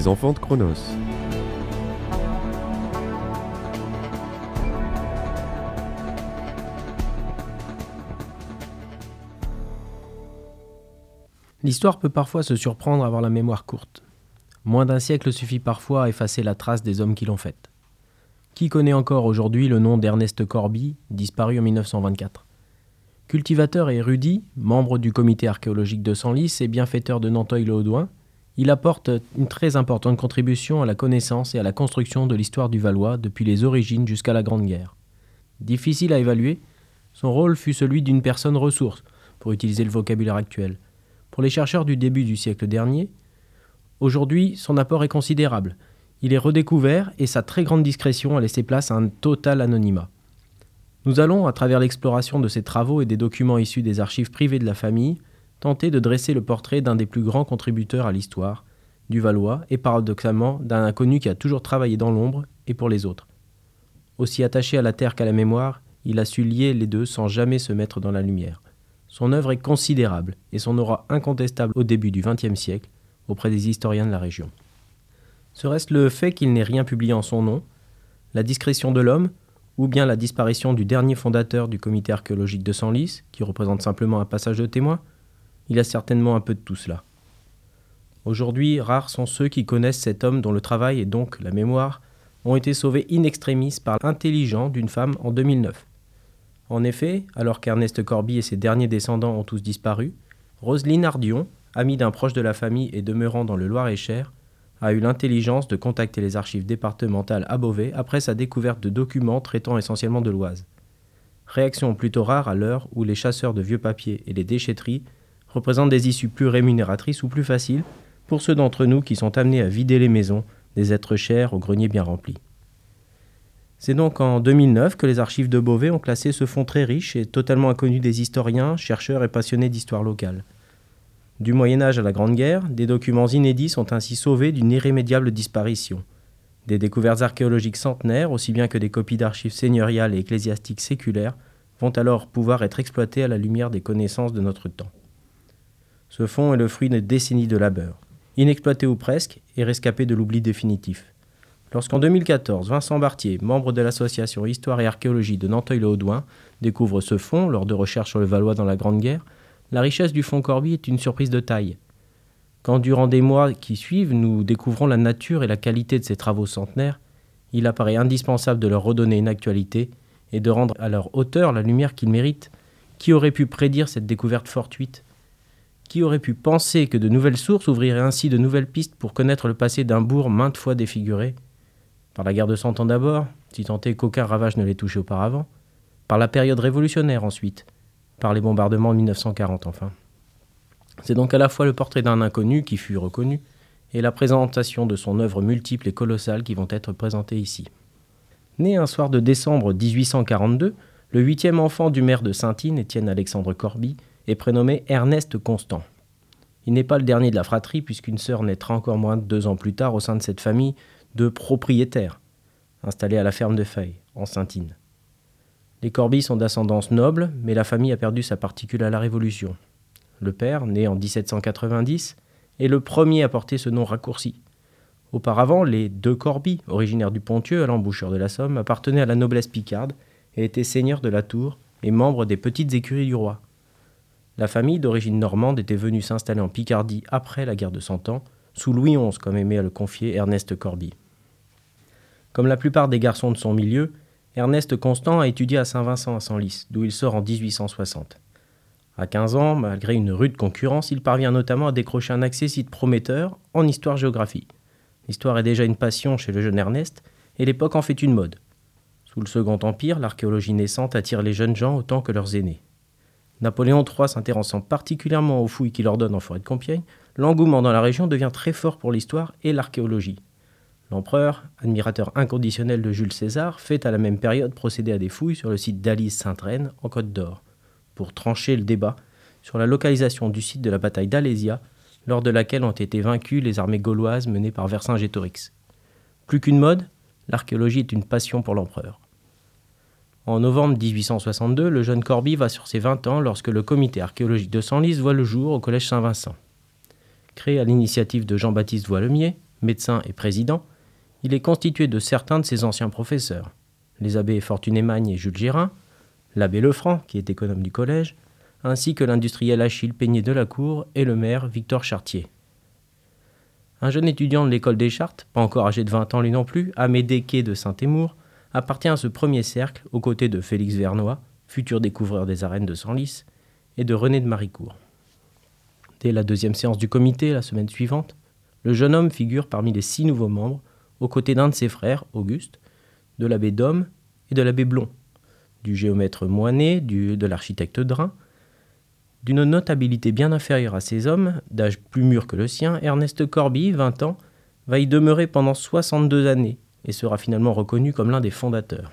Les enfants de Chronos. L'histoire peut parfois se surprendre à avoir la mémoire courte. Moins d'un siècle suffit parfois à effacer la trace des hommes qui l'ont faite. Qui connaît encore aujourd'hui le nom d'Ernest Corby, disparu en 1924 ? Cultivateur et érudit, membre du comité archéologique de Senlis et bienfaiteur de Nanteuil-le-Haudouin, il apporte une très importante contribution à la connaissance et à la construction de l'histoire du Valois depuis les origines jusqu'à la Grande Guerre. Difficile à évaluer, son rôle fut celui d'une personne ressource, pour utiliser le vocabulaire actuel. Pour les chercheurs du début du siècle dernier, aujourd'hui, son apport est considérable. Il est redécouvert et sa très grande discrétion a laissé place à un total anonymat. Nous allons, à travers l'exploration de ses travaux et des documents issus des archives privées de la famille, tenter de dresser le portrait d'un des plus grands contributeurs à l'histoire du Valois et paradoxalement d'un inconnu qui a toujours travaillé dans l'ombre et pour les autres. Aussi attaché à la terre qu'à la mémoire, il a su lier les deux sans jamais se mettre dans la lumière. Son œuvre est considérable et son aura incontestable au début du XXe siècle auprès des historiens de la région. Serait-ce le fait qu'il n'ait rien publié en son nom, la discrétion de l'homme, ou bien la disparition du dernier fondateur du comité archéologique de Senlis, qui représente simplement un passage de témoin ? Il y a certainement un peu de tout cela. Aujourd'hui, rares sont ceux qui connaissent cet homme dont le travail et donc la mémoire ont été sauvés in extremis par l'intelligence d'une femme en 2009. En effet, alors qu'Ernest Corby et ses derniers descendants ont tous disparu, Roselyne Ardion, amie d'un proche de la famille et demeurant dans le Loir-et-Cher, a eu l'intelligence de contacter les archives départementales à Beauvais après sa découverte de documents traitant essentiellement de l'Oise. Réaction plutôt rare à l'heure où les chasseurs de vieux papiers et les déchetteries représentent des issues plus rémunératrices ou plus faciles pour ceux d'entre nous qui sont amenés à vider les maisons des êtres chers au grenier bien rempli. C'est donc en 2009 que les archives de Beauvais ont classé ce fonds très riche et totalement inconnu des historiens, chercheurs et passionnés d'histoire locale. Du Moyen-Âge à la Grande Guerre, des documents inédits sont ainsi sauvés d'une irrémédiable disparition. Des découvertes archéologiques centenaires, aussi bien que des copies d'archives seigneuriales et ecclésiastiques séculaires, vont alors pouvoir être exploitées à la lumière des connaissances de notre temps. Ce fonds est le fruit de décennies de labeur, inexploité ou presque, et rescapé de l'oubli définitif. Lorsqu'en 2014, Vincent Bartier, membre de l'association Histoire et Archéologie de Nanteuil-le-Haudouin, découvre ce fonds lors de recherches sur le Valois dans la Grande Guerre, la richesse du fonds Corby est une surprise de taille. Quand durant des mois qui suivent, nous découvrons la nature et la qualité de ces travaux centenaires, il apparaît indispensable de leur redonner une actualité et de rendre à leur auteur la lumière qu'ils méritent. Qui aurait pu prédire cette découverte fortuite ? Qui aurait pu penser que de nouvelles sources ouvriraient ainsi de nouvelles pistes pour connaître le passé d'un bourg maintes fois défiguré ? Par la guerre de 100 ans d'abord, si tant est qu'aucun ravage ne l'ait touché auparavant, par la période révolutionnaire ensuite, par les bombardements de 1940 enfin. C'est donc à la fois le portrait d'un inconnu qui fut reconnu et la présentation de son œuvre multiple et colossale qui vont être présentées ici. Né un soir de décembre 1842, le 8e enfant du maire de Saintines, Étienne Alexandre Corby, est prénommé Ernest Constant. Il n'est pas le dernier de la fratrie puisqu'une sœur naîtra encore moins de 2 ans plus tard au sein de cette famille de propriétaires, installés à la ferme de Feuilles, en Saintines. Les Corby sont d'ascendance noble, mais la famille a perdu sa particule à la Révolution. Le père, né en 1790, est le premier à porter ce nom raccourci. Auparavant, les 2 Corby, originaires du Ponthieu à l'embouchure de la Somme, appartenaient à la noblesse picarde et étaient seigneurs de la Tour et membres des petites écuries du roi. La famille d'origine normande était venue s'installer en Picardie après la guerre de 100 ans, sous Louis XI, comme aimait à le confier Ernest Corby. Comme la plupart des garçons de son milieu, Ernest Constant a étudié à Saint-Vincent à Senlis, d'où il sort en 1860. À 15 ans, malgré une rude concurrence, il parvient notamment à décrocher un accessit prometteur en histoire-géographie. L'histoire est déjà une passion chez le jeune Ernest, et l'époque en fait une mode. Sous le Second Empire, l'archéologie naissante attire les jeunes gens autant que leurs aînés. Napoléon III s'intéressant particulièrement aux fouilles qu'il ordonne en forêt de Compiègne, l'engouement dans la région devient très fort pour l'histoire et l'archéologie. L'empereur, admirateur inconditionnel de Jules César, fait à la même période procéder à des fouilles sur le site d'Alise-Sainte-Reine, en Côte d'Or, pour trancher le débat sur la localisation du site de la bataille d'Alésia, lors de laquelle ont été vaincues les armées gauloises menées par Vercingétorix. Plus qu'une mode, l'archéologie est une passion pour l'empereur. En novembre 1862, le jeune Corby va sur ses 20 ans lorsque le comité archéologique de Senlis voit le jour au collège Saint-Vincent. Créé à l'initiative de Jean-Baptiste Voilemier, médecin et président, il est constitué de certains de ses anciens professeurs, les abbés Fortuné-Magne et Jules Gérin, l'abbé Lefranc, qui est économe du collège, ainsi que l'industriel Achille Peigné de la Cour et le maire Victor Chartier. Un jeune étudiant de l'école des Chartes, pas encore âgé de 20 ans lui non plus, Amédée Quay de Saint-Émour, appartient à ce premier cercle aux côtés de Félix Vernoy, futur découvreur des arènes de Senlis, et de René de Maricourt. Dès la deuxième séance du comité, la semaine suivante, le jeune homme figure parmi les 6 nouveaux membres, aux côtés d'un de ses frères, Auguste, de l'abbé Dôme et de l'abbé Blond, du géomètre Moinet, de l'architecte Drin. D'une notabilité bien inférieure à ces hommes, d'âge plus mûr que le sien, Ernest Corby, 20 ans, va y demeurer pendant 62 années et sera finalement reconnu comme l'un des fondateurs.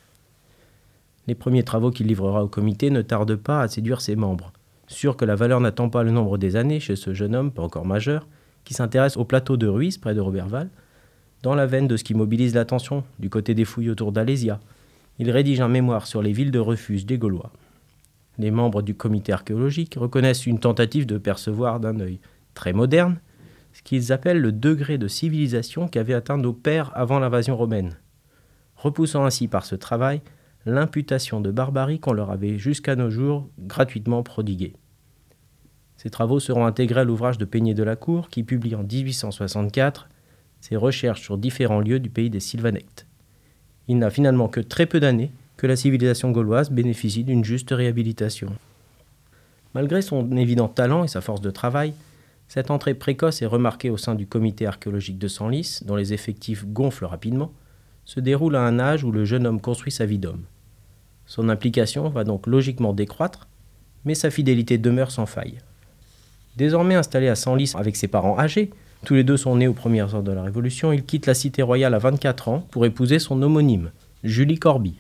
Les premiers travaux qu'il livrera au comité ne tardent pas à séduire ses membres, sûr que la valeur n'attend pas le nombre des années chez ce jeune homme, pas encore majeur, qui s'intéresse au plateau de Ruisse, près de Roberval, dans la veine de ce qui mobilise l'attention, du côté des fouilles autour d'Alésia. Il rédige un mémoire sur les villes de refuge des Gaulois. Les membres du comité archéologique reconnaissent une tentative de percevoir d'un œil très moderne ce qu'ils appellent le degré de civilisation qu'avaient atteint nos pères avant l'invasion romaine, repoussant ainsi par ce travail l'imputation de barbarie qu'on leur avait jusqu'à nos jours gratuitement prodiguée. Ces travaux seront intégrés à l'ouvrage de Peigné de la Cour qui publie en 1864 ses recherches sur différents lieux du pays des Sylvanectes. Il n'a finalement que très peu d'années que la civilisation gauloise bénéficie d'une juste réhabilitation. Malgré son évident talent et sa force de travail, cette entrée précoce est remarquée au sein du comité archéologique de Senlis, dont les effectifs gonflent rapidement, se déroule à un âge où le jeune homme construit sa vie d'homme. Son implication va donc logiquement décroître, mais sa fidélité demeure sans faille. Désormais installé à Senlis avec ses parents âgés, tous les deux sont nés aux premières heures de la Révolution, il quitte la cité royale à 24 ans pour épouser son homonyme, Julie Corby.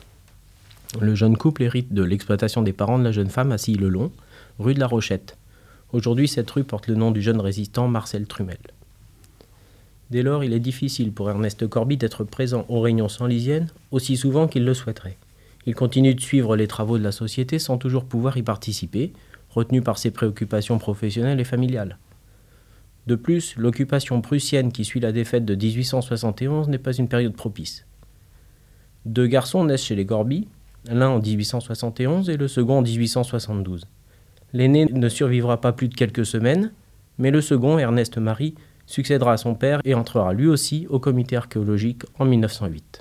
Le jeune couple hérite de l'exploitation des parents de la jeune femme à Sille-le-Long, rue de la Rochette. Aujourd'hui, cette rue porte le nom du jeune résistant Marcel Trumel. Dès lors, il est difficile pour Ernest Corby d'être présent aux réunions senlisiennes aussi souvent qu'il le souhaiterait. Il continue de suivre les travaux de la société sans toujours pouvoir y participer, retenu par ses préoccupations professionnelles et familiales. De plus, l'occupation prussienne qui suit la défaite de 1871 n'est pas une période propice. 2 garçons naissent chez les Corby, l'un en 1871 et le second en 1872. L'aîné ne survivra pas plus de quelques semaines, mais le second, Ernest Marie, succédera à son père et entrera lui aussi au comité archéologique en 1908.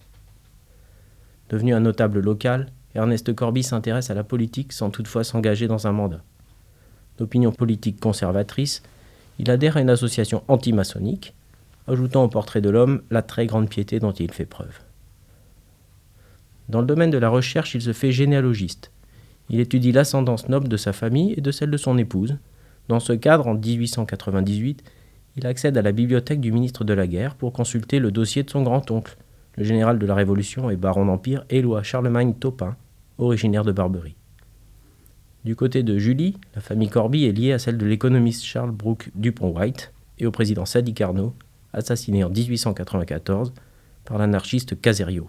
Devenu un notable local, Ernest Corby s'intéresse à la politique sans toutefois s'engager dans un mandat. D'opinion politique conservatrice, il adhère à une association anti-maçonnique, ajoutant au portrait de l'homme la très grande piété dont il fait preuve. Dans le domaine de la recherche, il se fait généalogiste. Il étudie l'ascendance noble de sa famille et de celle de son épouse. Dans ce cadre, en 1898, il accède à la bibliothèque du ministre de la Guerre pour consulter le dossier de son grand-oncle, le général de la Révolution et baron d'Empire Éloi Charlemagne Taupin, originaire de Barberie. Du côté de Julie, la famille Corby est liée à celle de l'économiste Charles Brooke Dupont-White et au président Sadi Carnot, assassiné en 1894 par l'anarchiste Caserio.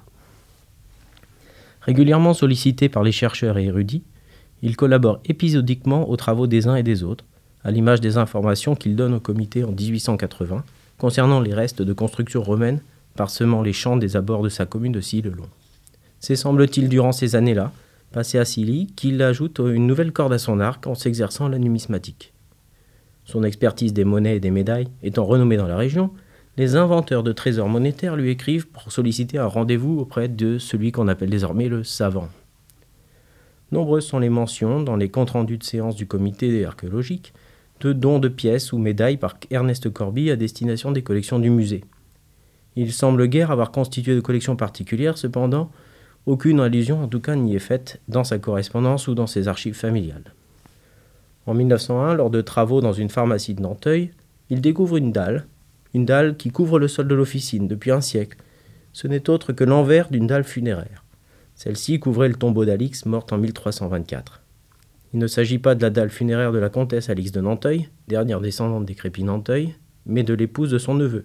Régulièrement sollicité par les chercheurs et érudits, il collabore épisodiquement aux travaux des uns et des autres, à l'image des informations qu'il donne au comité en 1880 concernant les restes de constructions romaines parsemant les champs des abords de sa commune de Sille-le-Long. C'est, semble-t-il, durant ces années-là, passé à Silly, qu'il ajoute une nouvelle corde à son arc en s'exerçant à la numismatique. Son expertise des monnaies et des médailles étant renommée dans la région, les inventeurs de trésors monétaires lui écrivent pour solliciter un rendez-vous auprès de celui qu'on appelle désormais le savant. Nombreuses sont les mentions, dans les comptes rendus de séances du comité archéologique, de dons de pièces ou médailles par Ernest Corby à destination des collections du musée. Il semble guère avoir constitué de collections particulières, cependant, aucune allusion en tout cas n'y est faite dans sa correspondance ou dans ses archives familiales. En 1901, lors de travaux dans une pharmacie de Nanteuil, il découvre une dalle qui couvre le sol de l'officine depuis un siècle. Ce n'est autre que l'envers d'une dalle funéraire. Celle-ci couvrait le tombeau d'Alix, morte en 1324. Il ne s'agit pas de la dalle funéraire de la comtesse Alix de Nanteuil, dernière descendante des Crépy-Nanteuil, mais de l'épouse de son neveu.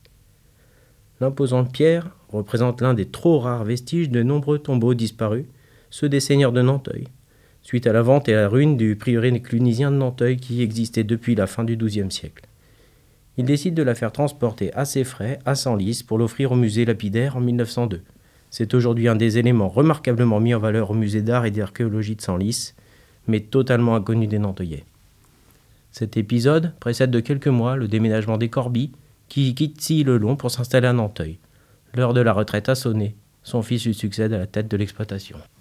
L'imposante pierre représente l'un des trop rares vestiges de nombreux tombeaux disparus, ceux des seigneurs de Nanteuil, suite à la vente et à la ruine du prieuré clunisien de Nanteuil qui existait depuis la fin du XIIe siècle. Il décide de la faire transporter à ses frais à Senlis pour l'offrir au musée lapidaire en 1902. C'est aujourd'hui un des éléments remarquablement mis en valeur au musée d'art et d'archéologie de Senlis, mais totalement inconnu des Nanteuilais. Cet épisode précède de quelques mois le déménagement des Corbie, qui quittent Silly-le-Long pour s'installer à Nanteuil. L'heure de la retraite a sonné. Son fils lui succède à la tête de l'exploitation.